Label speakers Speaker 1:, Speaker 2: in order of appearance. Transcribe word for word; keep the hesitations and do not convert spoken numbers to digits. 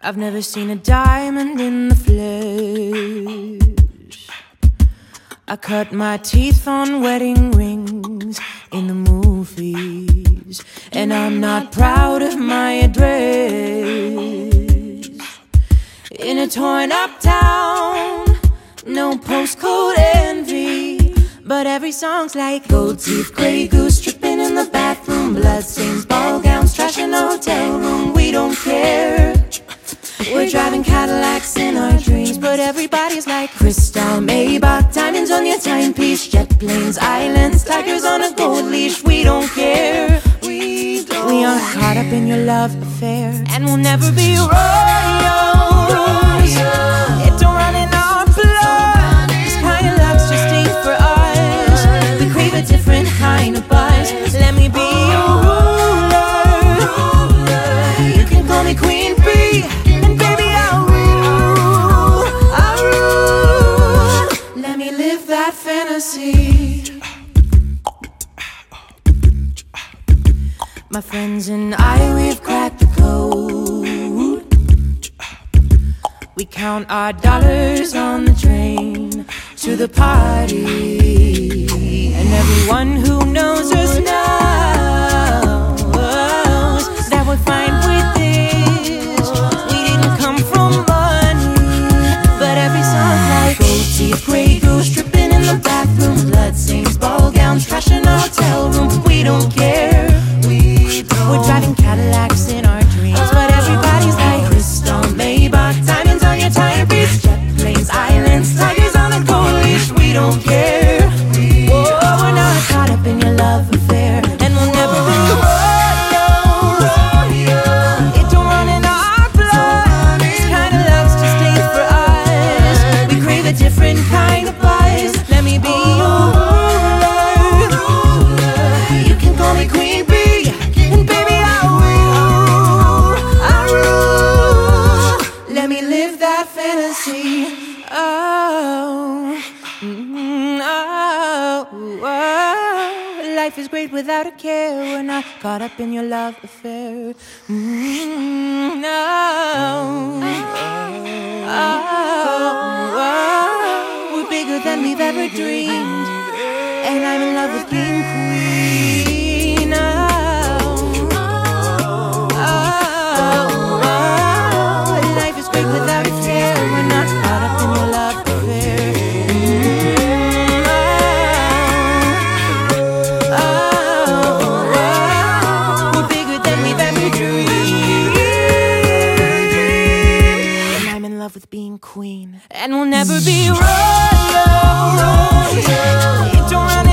Speaker 1: I've never seen a diamond in the flesh. I cut my teeth on wedding rings in the movies, and I'm not proud of my address. In a torn up town, no postcode envy, but every song's like gold teeth, Grey Goose, tripping in the bathroom, bloodstains, ball gowns, trash in the hotel room. We don't care. We're driving Cadillacs in our dreams, but everybody's like crystal, Maybach, diamonds on your timepiece, jet planes, islands, tigers on a gold leash. We don't care. We don't. We aren't caught up in your love affair, and we'll never be royals. It don't run in our blood. This kind of luck's just ain't for us. We crave a different kind of buzz. Let me be your ruler. You can call me Queen Bee. My friends and I, we've cracked the code. We count our dollars on the train to the party, and everyone who knows us knows that we're fine with this. We didn't come from money, but every song's like gold teeth, Grey Goose, tripping in the bathroom, bloodstains, ball gowns, trash in our hotel room. We don't care. We're driving Cadillacs in our dreams, but everybody's like crystal, Maybach, diamonds on your timepiece, jet planes, islands, tigers on a gold leash. We don't care. Whoa, we're not caught up in your love affair, and we'll never be royals. It don't run in our blood. This kind of love's just ain't for us. We crave a different kind of buzz. Let me be your ruler. You can call me Queen Bee. Oh, mm, oh, oh, life is great without a care. We're not caught up in your love affair. Mm, no. Oh, oh, we're bigger than we've ever dreamed, and I'm in love with being queen. Oh, oh, oh, life is great without a care. We're not caught up in your love affair. Mm, oh, oh, oh, we're bigger than we've ever dreamed, and I'm in love with being queen, and we'll never be royals. It don't run